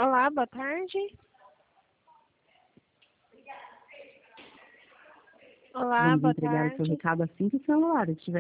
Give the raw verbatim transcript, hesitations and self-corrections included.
Olá, boa tarde. Olá, Vamos boa entregar o seu tarde. recado assim que o celular estiver